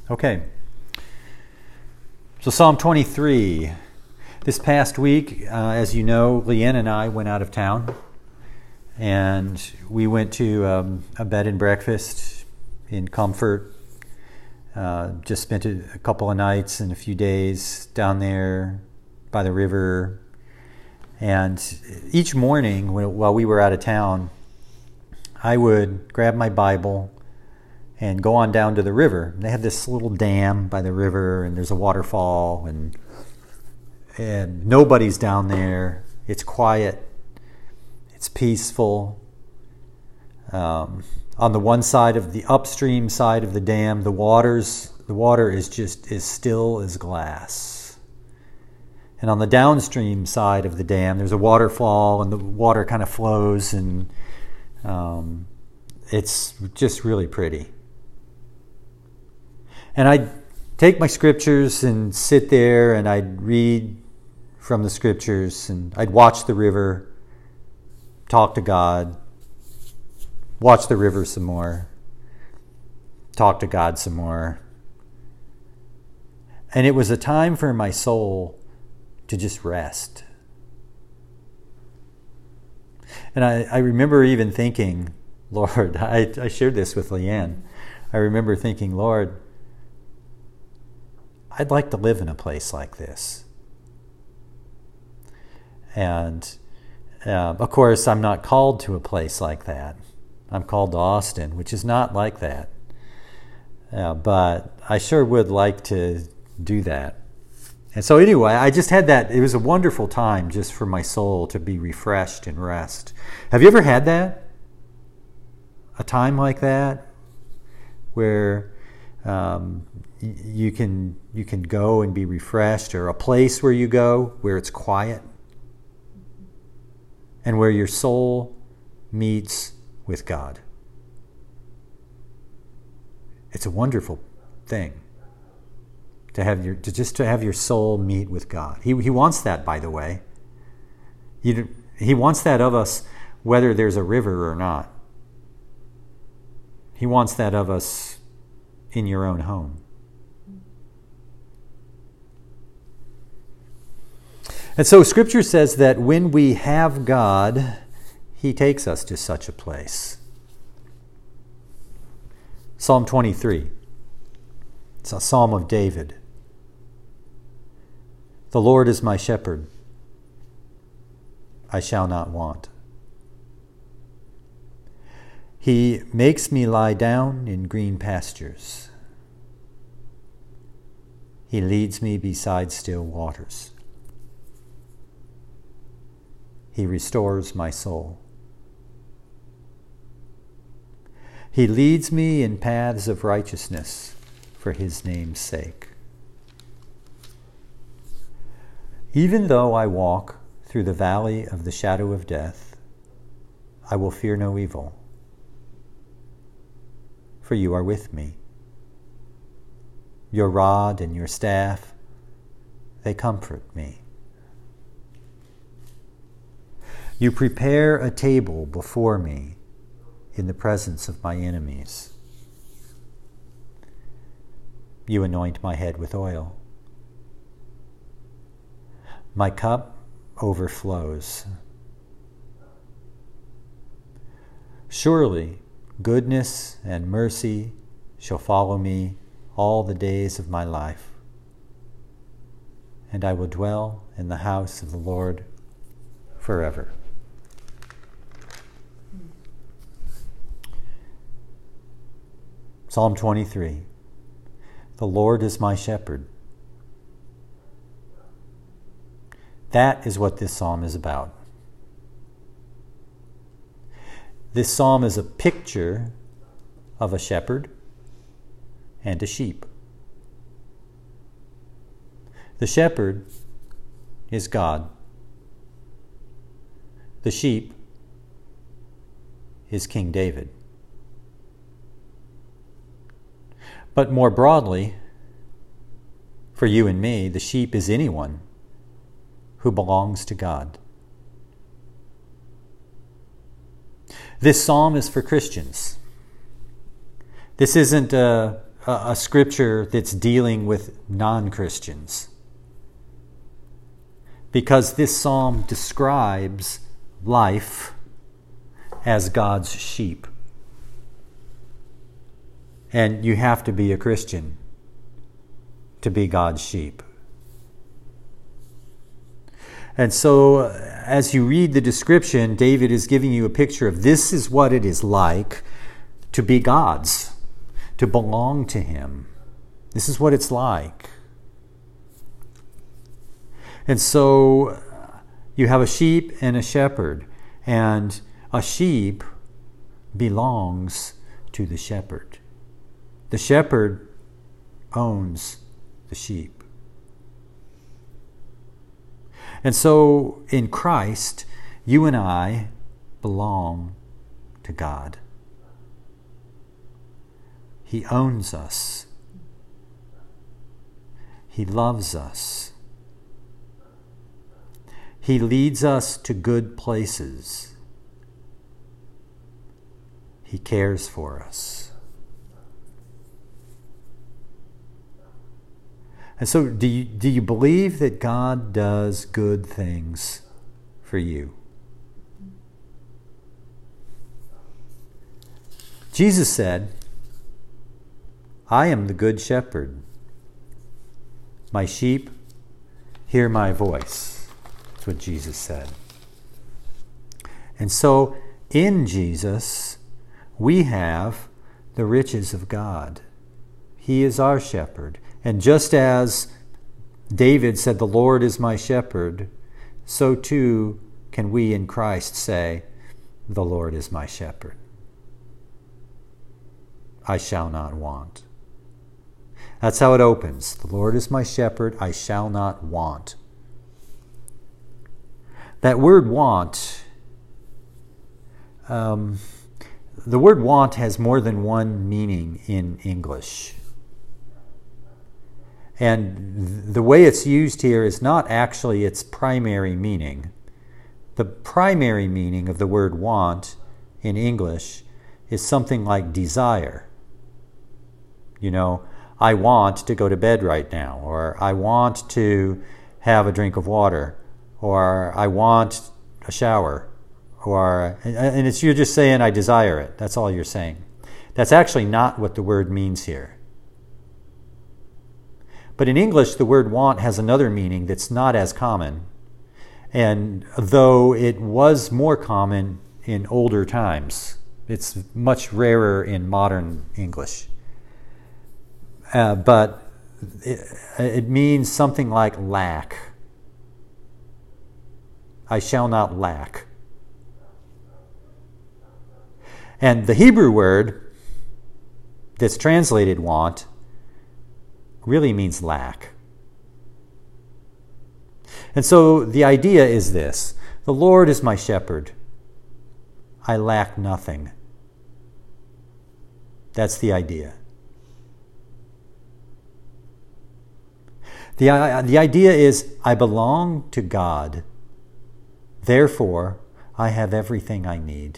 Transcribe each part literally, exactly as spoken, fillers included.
Okay. So Psalm twenty-three. This past week, uh, as you know, Leanne and I went out of town. And we went to um, a bed and breakfast in comfort. Uh, just spent a, a couple of nights and a few days down there by the river. And each morning while we were out of town, I would grab my Bible and go on down to the river. They have this little dam by the river, and there's a waterfall, and and nobody's down there. It's quiet. It's peaceful. Um, on the one side of the upstream side of the dam, the waters the water is just as still as glass. And on the downstream side of the dam, there's a waterfall, and the water kind of flows, and um, it's just really pretty. And I'd take my scriptures and sit there, and I'd read from the scriptures, and I'd watch the river, talk to God, watch the river some more, talk to God some more. And it was a time for my soul to just rest. And I, I remember even thinking, Lord, I, I shared this with Leanne. I remember thinking, Lord, I'd like to live in a place like this. And uh, of course, I'm not called to a place like that. I'm called to Austin, which is not like that. Uh, but I sure would like to do that. And so anyway, I just had that. It was a wonderful time just for my soul to be refreshed and rest. Have you ever had that? A time like that where um, y- you can you can go and be refreshed, or a place where you go where it's quiet and where your soul meets with God. It's a wonderful thing to have your to just to have your soul meet with God. He he wants that, by the way. He he wants that of us, whether there's a river or not. He wants that of us in your own home. And so Scripture says that when we have God, He takes us to such a place. Psalm twenty-three. It's a psalm of David. The Lord is my shepherd. I shall not want. He makes me lie down in green pastures. He leads me beside still waters. He restores my soul. He leads me in paths of righteousness for His name's sake. Even though I walk through the valley of the shadow of death, I will fear no evil, for You are with me. Your rod and Your staff, they comfort me. You prepare a table before me in the presence of my enemies. You anoint my head with oil. My cup overflows. Surely goodness and mercy shall follow me all the days of my life, and I will dwell in the house of the Lord forever. Psalm twenty-three. The Lord is my shepherd. That is what this psalm is about. This psalm is a picture of a shepherd and a sheep. The shepherd is God. The sheep is King David. But more broadly, for you and me, the sheep is anyone who belongs to God. This psalm is for Christians. This isn't a, a, a scripture that's dealing with non-Christians. Because this psalm describes life as God's sheep. And you have to be a Christian to be God's sheep. And so, as you read the description, David is giving you a picture of this is what it is like to be God's, to belong to Him. This is what it's like. And so, you have a sheep and a shepherd, and a sheep belongs to the shepherd. The shepherd owns the sheep. And so, in Christ, you and I belong to God. He owns us. He loves us. He leads us to good places. He cares for us. And so, do you, do you believe that God does good things for you? Jesus said, I am the good shepherd. My sheep hear my voice. That's what Jesus said. And so, in Jesus, we have the riches of God. He is our shepherd. And just as David said, the Lord is my shepherd, so too can we in Christ say, the Lord is my shepherd. I shall not want. That's how it opens. The Lord is my shepherd, I shall not want. That word want, um, the word want has more than one meaning in English. And the way it's used here is not actually its primary meaning. The primary meaning of the word want in English is something like desire. You know, I want to go to bed right now, or I want to have a drink of water, or I want a shower, or, and it's you're just saying I desire it. That's all you're saying. That's actually not what the word means here. But in English, the word want has another meaning that's not as common. And though it was more common in older times, it's much rarer in modern English. Uh, but it, it means something like lack. I shall not lack. And the Hebrew word that's translated want really means lack. And so the idea is this: the Lord is my shepherd. I lack nothing. That's the idea. The, the idea is I belong to God. Therefore, I have everything I need.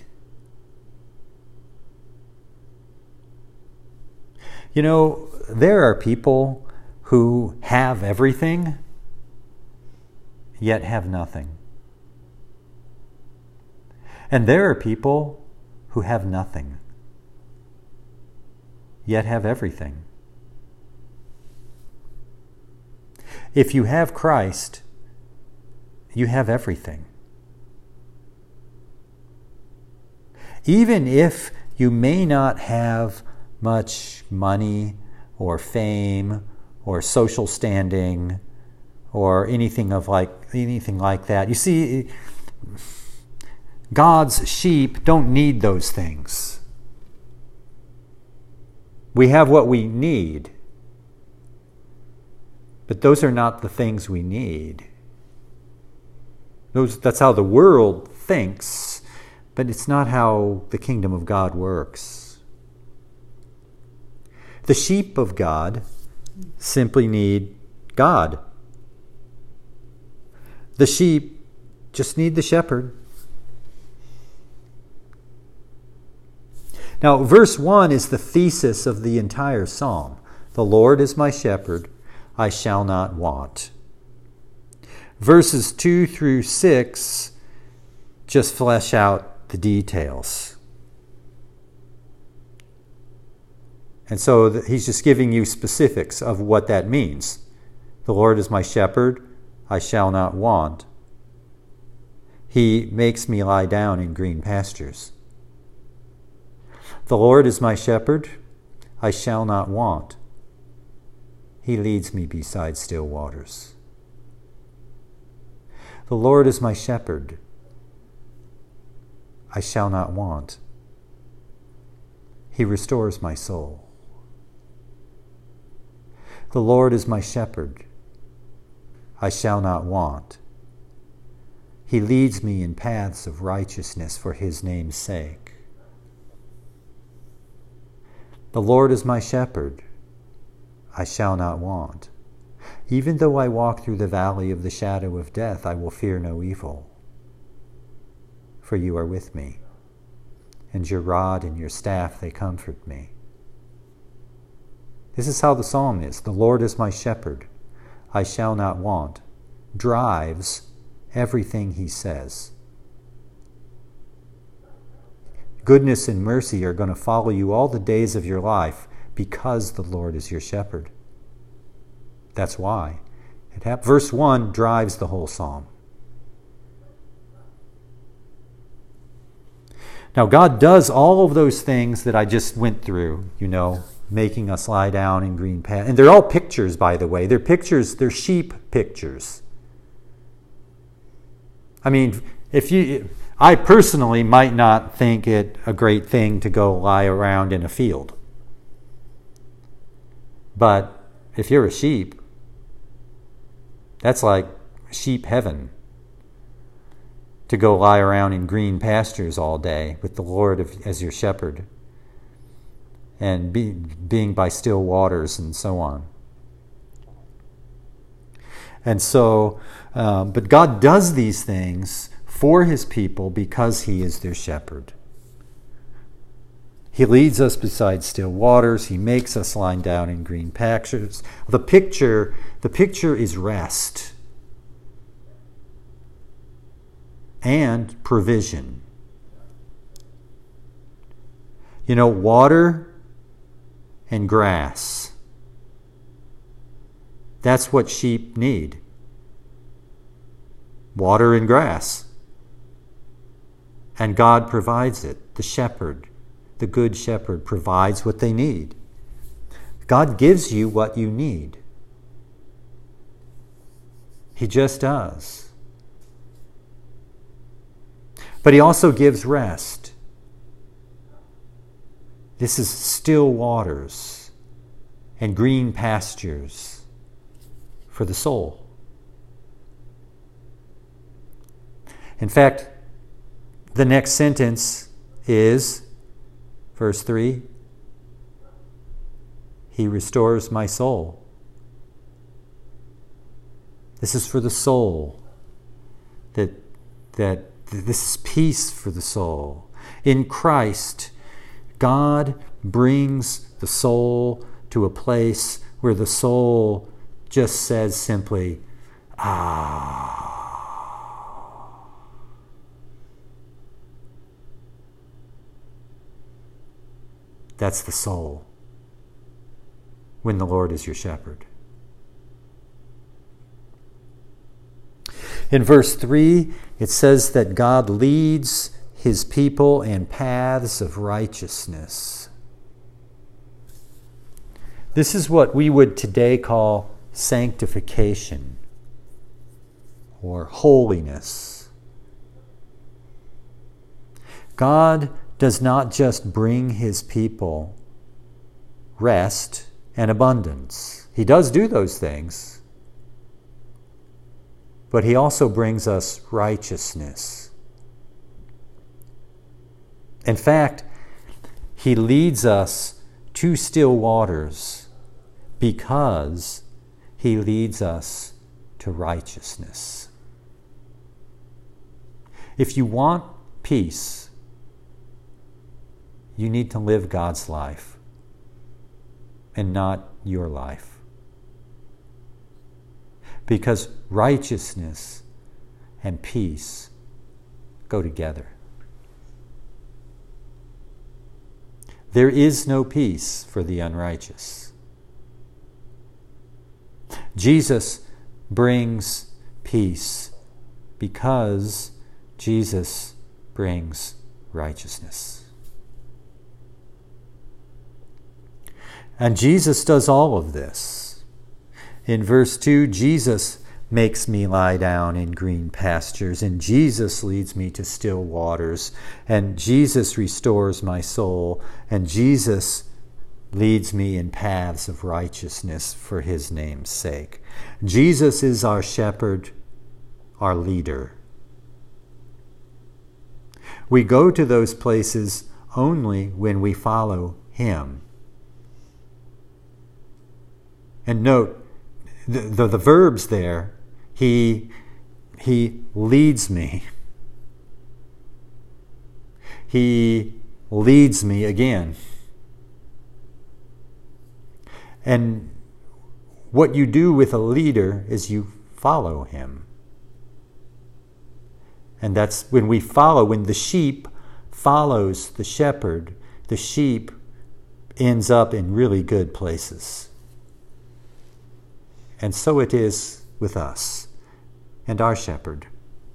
You know, there are people who have everything, yet have nothing. And there are people who have nothing, yet have everything. If you have Christ, you have everything. Even if you may not have much money or fame or social standing or anything of like anything like that. You see, God's sheep don't need those things. We have what we need, but those are not the things we need. Those, that's how the world thinks, but it's not how the kingdom of God works. The sheep of God simply need God. The sheep just need the shepherd. Now, verse one is the thesis of the entire psalm. The Lord is my shepherd, I shall not want. Verses two through six just flesh out the details. And so he's just giving you specifics of what that means. The Lord is my shepherd, I shall not want. He makes me lie down in green pastures. The Lord is my shepherd, I shall not want. He leads me beside still waters. The Lord is my shepherd, I shall not want. He restores my soul. The Lord is my shepherd, I shall not want. He leads me in paths of righteousness for his name's sake. The Lord is my shepherd, I shall not want. Even though I walk through the valley of the shadow of death, I will fear no evil. For you are with me, and your rod and your staff, they comfort me. This is how the psalm is. The Lord is my shepherd, I shall not want, drives everything he says. Goodness and mercy are going to follow you all the days of your life because the Lord is your shepherd. That's why. It hap- Verse one drives the whole psalm. Now, God does all of those things that I just went through, you know, making us lie down in green pastures. And they're all pictures, by the way. They're pictures, they're sheep pictures. I mean, if you, I personally might not think it a great thing to go lie around in a field. But if you're a sheep, that's like sheep heaven. To go lie around in green pastures all day with the Lord as your shepherd. And be, being by still waters and so on. And so, um, but God does these things for his people because he is their shepherd. He leads us beside still waters. He makes us lie down in green pastures. The picture, the picture is rest and provision. You know, water and grass. That's what sheep need. Water and grass. And God provides it. The shepherd, the good shepherd, provides what they need. God gives you what you need. He just does. But he also gives rest. This is still waters and green pastures for the soul. In fact, the next sentence is, verse three, he restores my soul. This is for the soul. That, that this is peace for the soul. In Christ, God brings the soul to a place where the soul just says simply, ah. That's the soul when the Lord is your shepherd. In verse three, it says that God leads his people in paths of righteousness. This is what we would today call sanctification or holiness. God does not just bring his people rest and abundance. He does do those things. But he also brings us righteousness. In fact, he leads us to still waters because he leads us to righteousness. If you want peace, you need to live God's life. and not your life. Because righteousness and peace go together. There is no peace for the unrighteous. Jesus brings peace because Jesus brings righteousness. And Jesus does all of this. In verse two, Jesus makes me lie down in green pastures, and Jesus leads me to still waters, and Jesus restores my soul, and Jesus leads me in paths of righteousness for his name's sake. Jesus is our shepherd, our leader. We go to those places only when we follow him. And note, the, the, the verbs there, he, he leads me. He leads me again. And what you do with a leader is you follow him. And that's when we follow, when the sheep follows the shepherd, the sheep ends up in really good places. And so it is with us and our shepherd.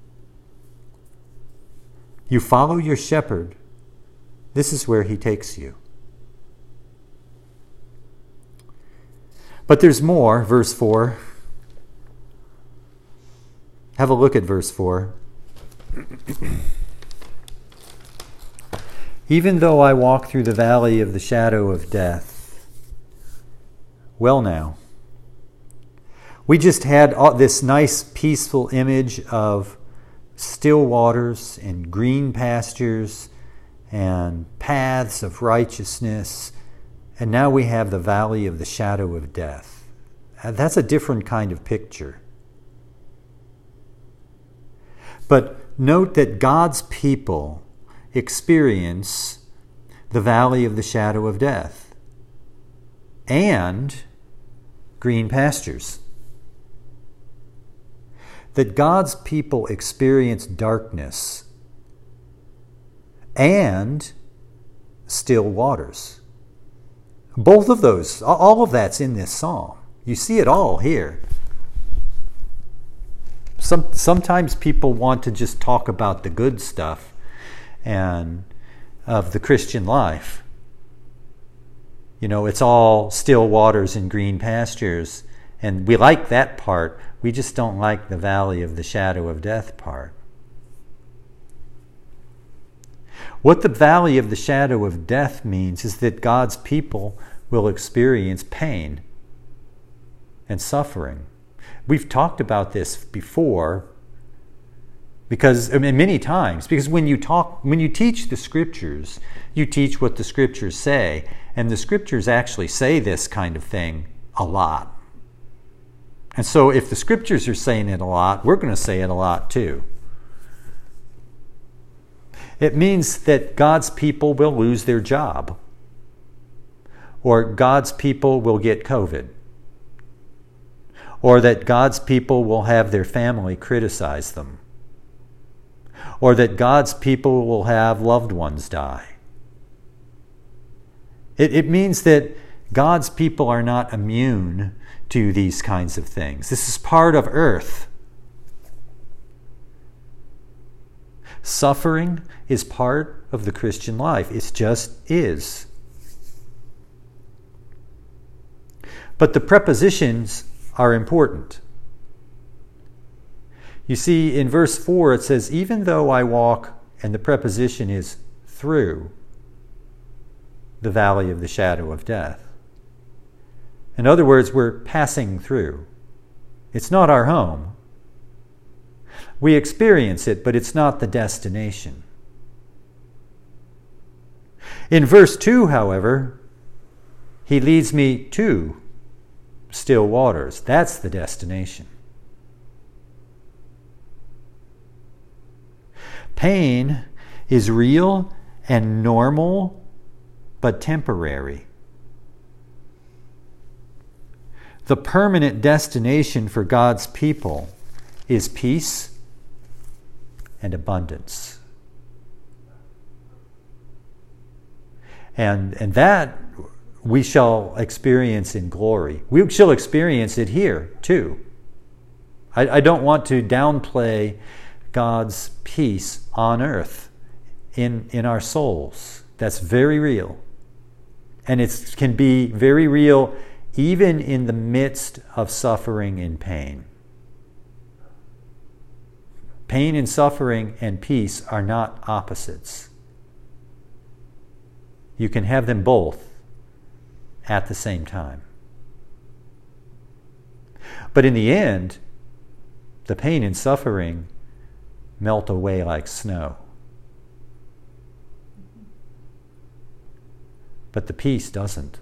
You follow your shepherd, this is where he takes you. But there's more, verse four. Have a look at verse four. Even though I walk through the valley of the shadow of death. Well now, we just had this nice peaceful image of still waters and green pastures and paths of righteousness. And now we have the valley of the shadow of death. That's a different kind of picture. But note that God's people experience the valley of the shadow of death and green pastures. That God's people experience darkness and still waters. Both of those, all of that's in this psalm. You see it all here. Some, sometimes people want to just talk about the good stuff and of the Christian life. You know, it's all still waters and green pastures. And we like that part. We just don't like the valley of the shadow of death part. What the valley of the shadow of death means is that God's people will experience pain and suffering. We've talked about this before because, I mean, many times, because when you talk, when you teach the scriptures, you teach what the scriptures say, and the scriptures actually say this kind of thing a lot. And so if the scriptures are saying it a lot, we're going to say it a lot too. It means that God's people will lose their job, or God's people will get COVID, or that God's people will have their family criticize them, or that God's people will have loved ones die. It, it means that God's people are not immune to these kinds of things. This is part of earth. Suffering is part of the Christian life. It just is. But the prepositions are important. You see, in verse four it says, even though I walk, and the preposition is through the valley of the shadow of death. In other words, we're passing through. It's not our home. We experience it, but it's not the destination. In verse two, however, he leads me to still waters. That's the destination. Pain is real, and normal, but temporary. The permanent destination for God's people is peace and abundance. And, and that we shall experience in glory. We shall experience it here too. I, I don't want to downplay God's peace on earth in, in our souls. That's very real. And it can be very real even in the midst of suffering and pain. Pain and suffering and peace are not opposites. You can have them both at the same time. But in the end, the pain and suffering melt away like snow. But the peace doesn't.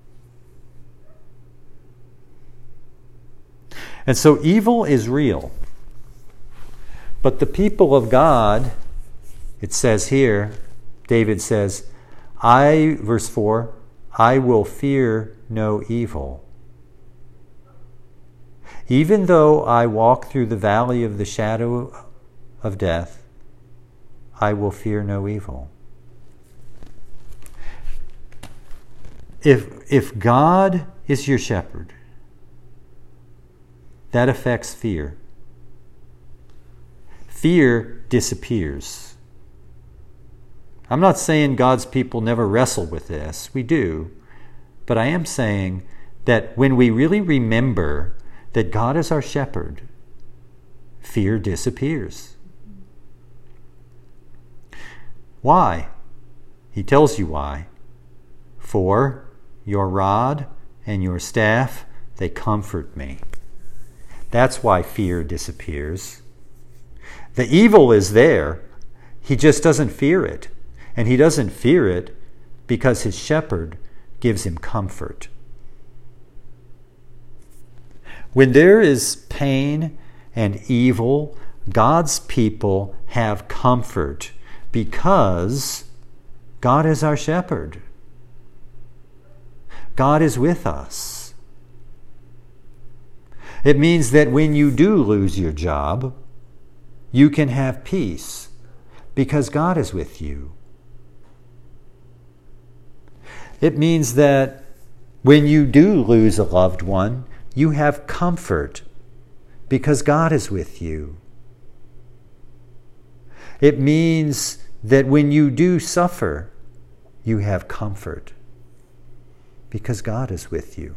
And so evil is real. But the people of God, it says here, David says, I, verse four, I will fear no evil. Even though I walk through the valley of the shadow of death, I will fear no evil. If, if God is your shepherd, that affects fear. Fear disappears. I'm not saying God's people never wrestle with this. We do. But I am saying that when we really remember that God is our shepherd, fear disappears. Why? He tells you why. For your rod and your staff, they comfort me. That's why fear disappears. The evil is there. He just doesn't fear it. And he doesn't fear it because his shepherd gives him comfort. When there is pain and evil, God's people have comfort because God is our shepherd. God is with us. It means that when you do lose your job, you can have peace because God is with you. It means that when you do lose a loved one, you have comfort because God is with you. It means that when you do suffer, you have comfort because God is with you.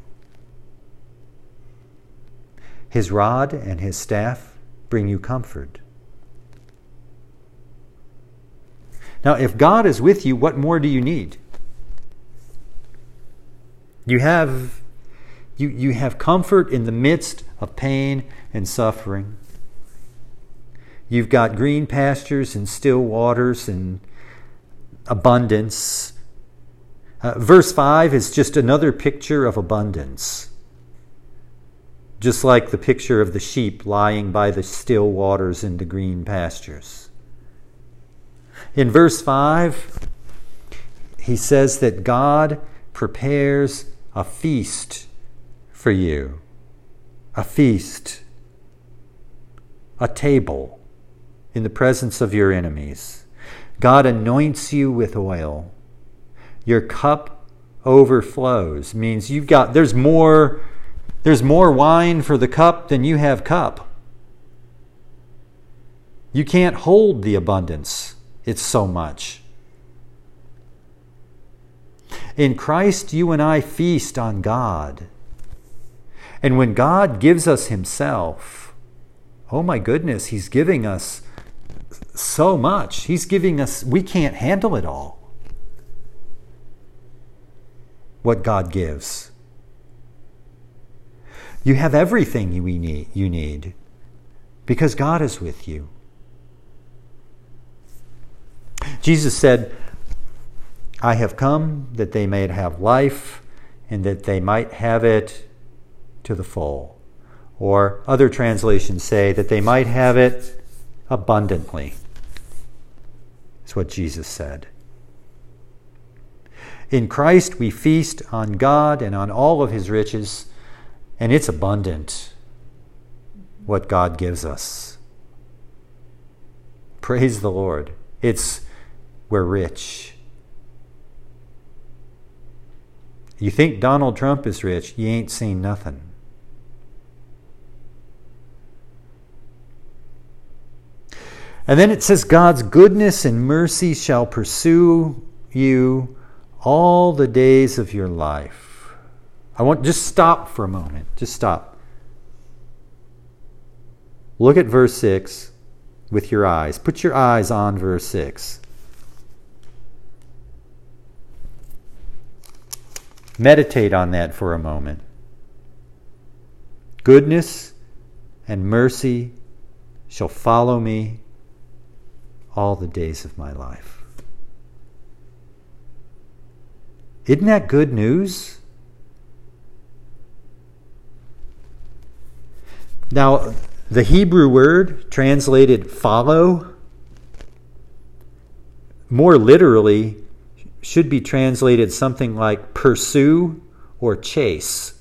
His rod and his staff bring you comfort. Now, if God is with you, what more do you need? You have, you, you have comfort in the midst of pain and suffering. You've got green pastures and still waters and abundance. Uh, verse five is just another picture of abundance. Just like the picture of the sheep lying by the still waters in the green pastures. In verse five, he says that God prepares a feast for you. A feast. A table in the presence of your enemies. God anoints you with oil. Your cup overflows. Means you've got, there's more, there's more wine for the cup than you have cup. You can't hold the abundance. It's so much. In Christ, you and I feast on God. And when God gives us himself, oh my goodness, he's giving us so much. He's giving us, we can't handle it all. What God gives. You have everything you need, you need because God is with you. Jesus said, I have come that they may have life and that they might have it to the full. Or other translations say that they might have it abundantly. That's what Jesus said. In Christ we feast on God and on all of his riches And it's abundant, what God gives us. Praise the Lord. It's, we're rich. You think Donald Trump is rich, you ain't seen nothing. And then it says, God's goodness and mercy shall pursue you all the days of your life. I want, just stop for a moment. Just stop. Look at verse six with your eyes. Put your eyes on verse six. Meditate on that for a moment. Goodness and mercy shall follow me all the days of my life. Isn't that good news? Now, the Hebrew word translated follow, more literally, should be translated something like pursue or chase.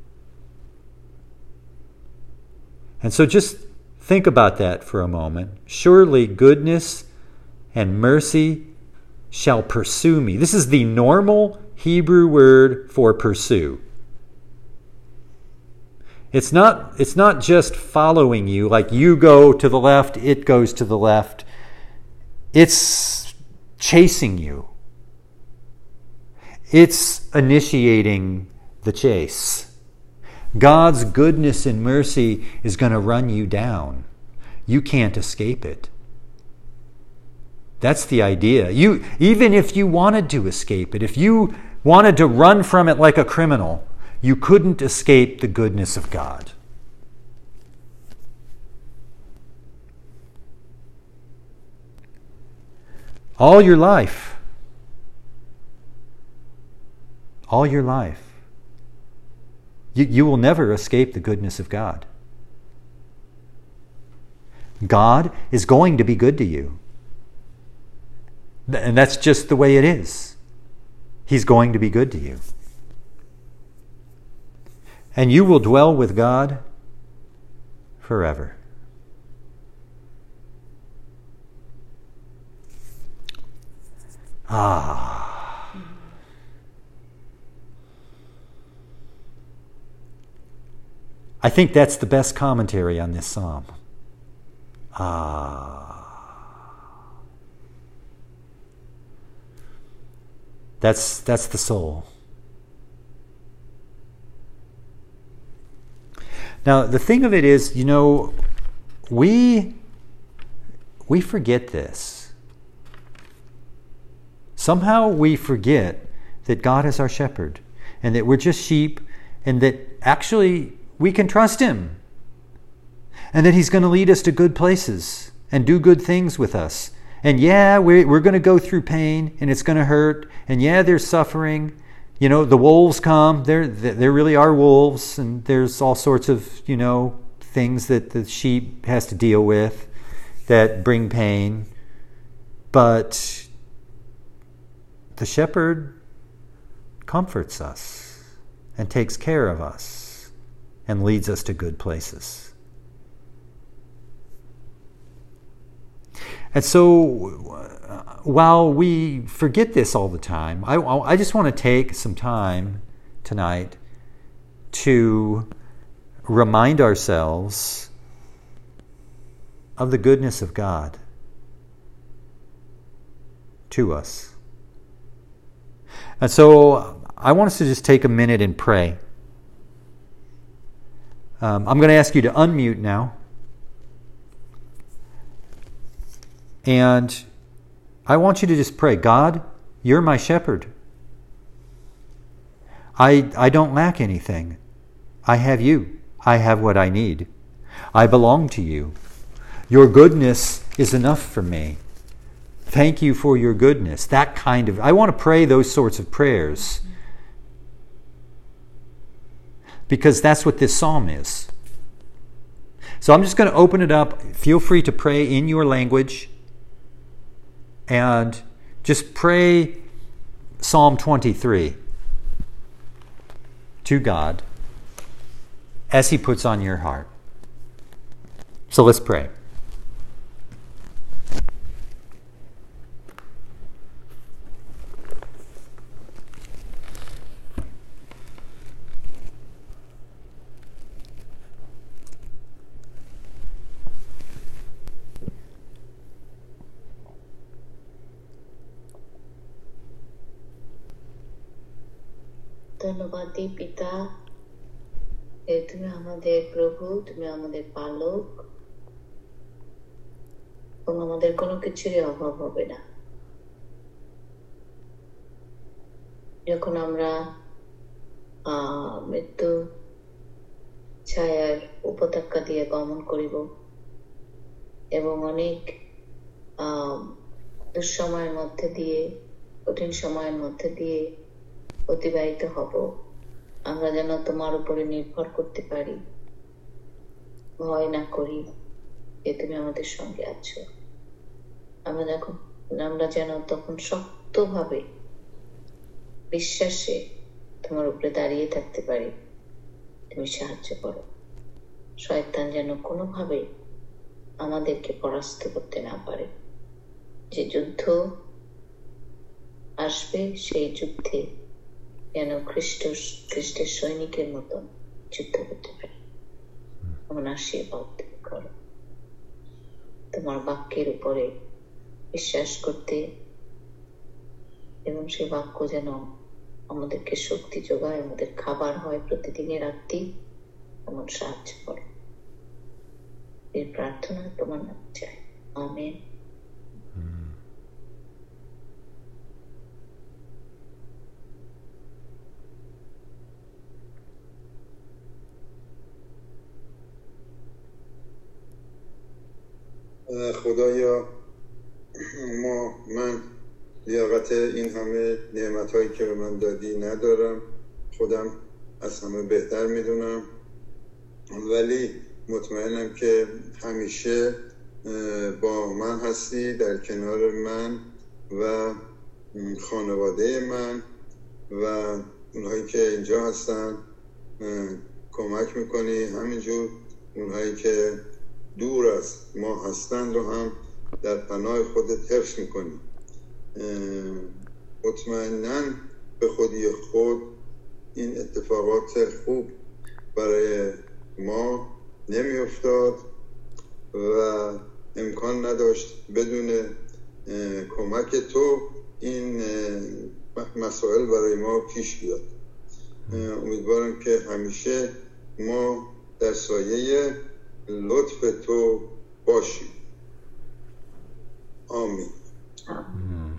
And so just think about that for a moment. Surely goodness and mercy shall pursue me. This is the normal Hebrew word for pursue. It's not, it's not just following you, like you go to the left, it goes to the left. It's chasing you. It's initiating the chase. God's goodness and mercy is going to run you down. You can't escape it. That's the idea. You, even if you wanted to escape it, if you wanted to run from it like a criminal, you couldn't escape the goodness of God. All your life, all your life, you, you will never escape the goodness of God. God is going to be good to you. And that's just the way it is. He's going to be good to you. And you will dwell with God forever. Ah. I think that's the best commentary on this psalm. Ah. That's, that's the soul. Now, the thing of it is, you know, we, we forget this. Somehow we forget that God is our shepherd and that we're just sheep and that actually we can trust Him and that He's going to lead us to good places and do good things with us. And yeah, we're, we're going to go through pain and it's going to hurt. And yeah, there's suffering. You know, the wolves come. There, there really are wolves. And there's all sorts of, you know, things that the sheep has to deal with that bring pain. But the shepherd comforts us and takes care of us and leads us to good places. And so, uh, while we forget this all the time, I, I just want to take some time tonight to remind ourselves of the goodness of God to us. And so, I want us to just take a minute and pray. Um, I'm going to ask you to unmute now. And I want you to just pray, God, you're my shepherd. I, I don't lack anything. I have you. I have what I need. I belong to you. Your goodness is enough for me. Thank you for your goodness. That kind of, I want to pray those sorts of prayers. Because that's what this psalm is. So I'm just going to open it up. Feel free to pray in your language. And just pray Psalm twenty-three to God. as He puts on your heart. So let's pray. ধন্যবাদ দিই পিতা, যে তুমি আমাদের প্রভু, তুমি আমাদের পালক, এবং আমাদের কোনো কিছুরই অভাব হবে না। যখন আমরা আহ মৃত্যু ছায়ার উপত্যকা দিয়ে গমন করিব এবং অনেক আহ দুঃসময়ের মধ্যে দিয়ে, কঠিন সময়ের মধ্যে দিয়ে অতিবাহিত হব, আমরা যেন তোমার উপরে নির্ভর করতে পারি, ভয় না করি যে তুমি আমাদের সঙ্গে আছো। আমরা যখন আমরা যেন তখন শক্তভাবে বিশ্বাসে তোমার উপরে দাঁড়িয়ে থাকতে পারি। তুমি সাহায্য করো, শয়তান যেন কোনোভাবে আমাদেরকে পরাস্ত করতে না পারে। যে যুদ্ধ আসবে, সেই যুদ্ধে যেন খ্রিস্ট খ্রিস্টের সৈনিকের মতন যুদ্ধ করতে পারি। এমন আশীর্বাদ করো, তোমার বাক্যের উপরে বিশ্বাস করতে এবং সেই বাক্য যেন আমাদেরকে শক্তি যোগায়, আমাদের খাবার হয় প্রতিদিনের আত্মি, এমন সাহায্য করো। এই প্রার্থনা তোমার নামে চাই, amen. خدایا ما من لیاقت این همه نعمت هایی که به من دادی ندارم، خودم از همه بهتر میدونم، ولی مطمئنم که همیشه با من هستی، در کنار من و خانواده من و اونهایی که اینجا هستن کمک میکنی، همینجور اونهایی که دور از ما هستند رو هم در پناه خودت حفظ میکنی. مطمئناً به خودی خود این اتفاقات خوب برای ما نمی افتاد و امکان نداشت بدون کمک تو این مسائل برای ما پیش بیاد. امیدوارم که همیشه ما در سایه لطف تو باشیم. آمین. Mm.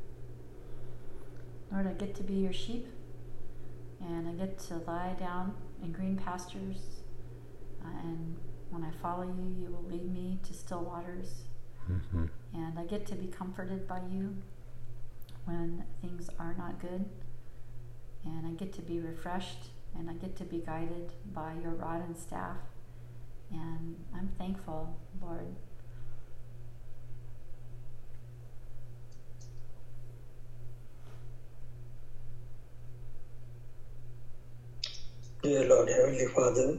Lord, I get to be your sheep, and I get to lie down in green pastures, uh, and when I follow you, you will lead me to still waters, Mm-hmm. and I get to be comforted by you when things are not good, and I get to be refreshed, and I get to be guided by your rod and staff, and I'm thankful, Lord. Dear Lord, Heavenly Father,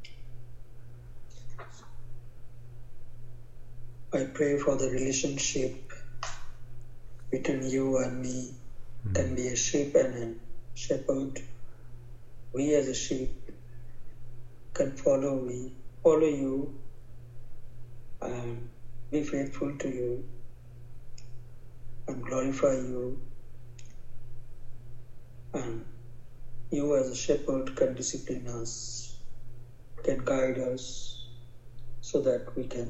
I pray for the relationship between you and me mm. can be a sheep and a shepherd. We as a sheep can follow we follow you and be faithful to you and glorify you, and you as a shepherd can discipline us, can guide us so that we can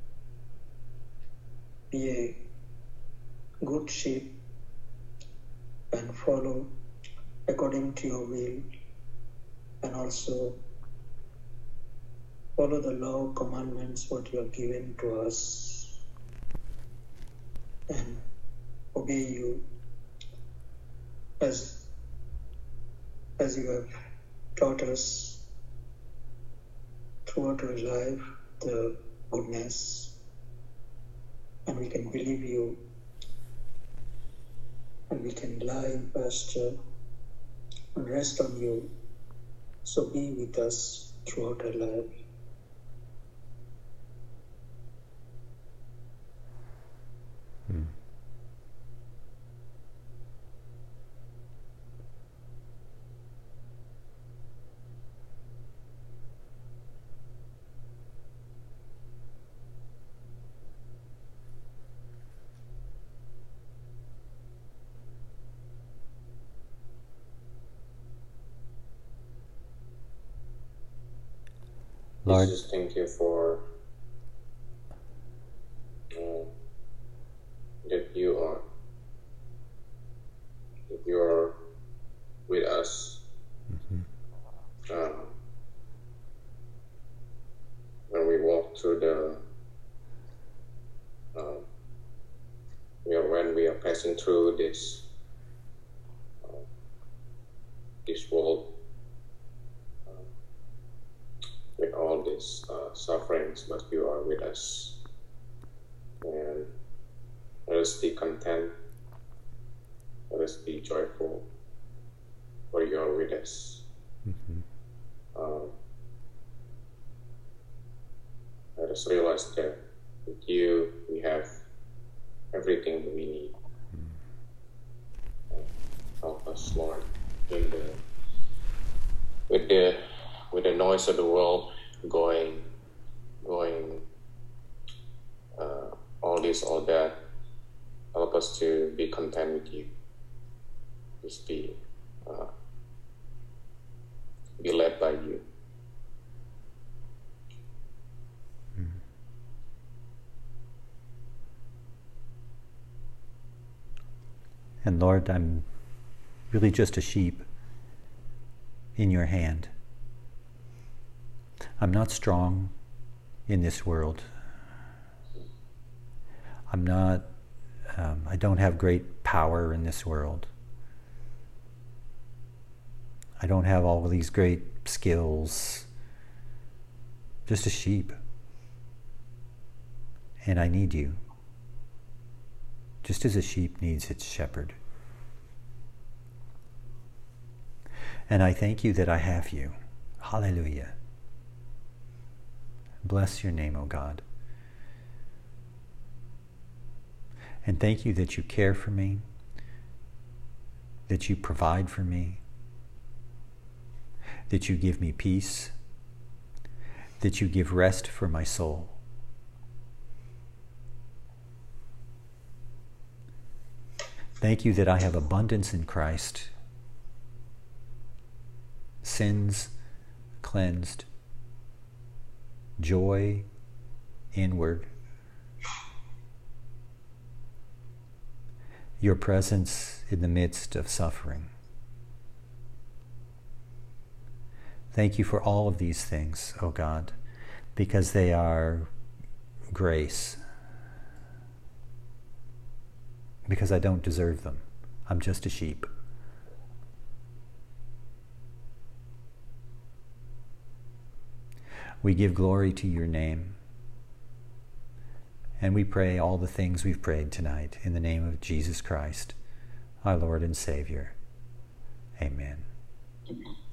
be a good sheep and follow according to your will, and also follow the law, commandments, what you have given to us, and obey you as as you have taught us throughout our life the goodness, and we can believe you, and we can lie in pasture and rest on you. So be with us throughout our life. Hmm. Lord, Jesus, thank you for uh, that you are that you are with us mm-hmm. uh, when we walk through the uh, we are, when we are passing through this uh, this world uh, with all these uh, sufferings, but you are with us, and let us be content, let us be joyful, for you are with us. Mm-hmm. Um, let us realize that with you we have everything that we need. Uh, help us, Lord, in the with the with the noise of the world going, going, uh, all this, all that. Help us to be content with you. Just be, uh, be led by you. And Lord, I'm really just a sheep in your hand. I'm not strong in this world. I'm not, um, I don't have great power in this world. I don't have all of these great skills. Just a sheep. And I need you. Just as a sheep needs its shepherd. And I thank you that I have you. Hallelujah. Bless your name, O God. And thank you that you care for me, that you provide for me, that you give me peace, that you give rest for my soul. Thank you that I have abundance in Christ, sins cleansed, joy inward, your presence in the midst of suffering. Thank you for all of these things, O God, because they are grace. Because I don't deserve them. I'm just a sheep. We give glory to your name. And we pray all the things we've prayed tonight in the name of Jesus Christ, our Lord and Savior. Amen. Amen.